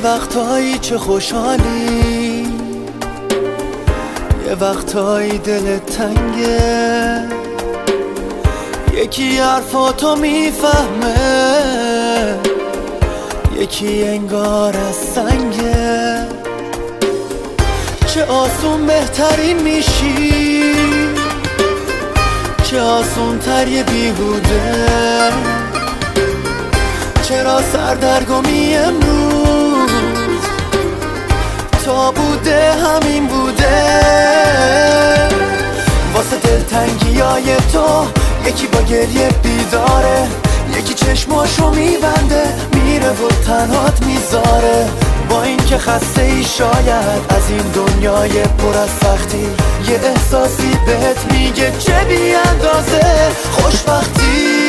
وقتایی چه خوشحالی، یه وقتایی دلت تنگه، یکی حرفاتو میفهمه، یکی انگار از سنگه. چه آسون بهترین میشی، چه آسون تر یه بیهوده. چرا سردرگمی امروز تا بوده همین بوده. واسه دلتنگیای تو یکی با گریه بیداره، یکی چشماشو میبنده میره و تنهات میذاره. با این که خسته ای شاید از این دنیای پر از سختی، یه احساسی بهت میگه چه بی اندازه خوشبختی.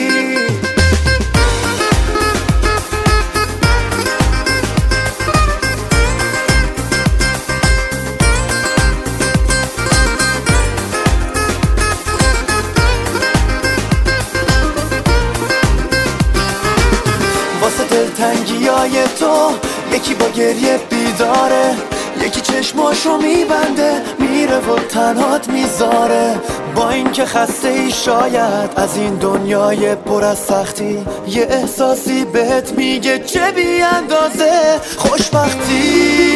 واسه دلتنگیای تو یکی با گریه بیداره، یکی چشماشو میبنده میره و تنهات میذاره. با این که خسته ای شاید از این دنیای پر از سختی، یه احساسی بهت میگه چه بی اندازه خوشبختی.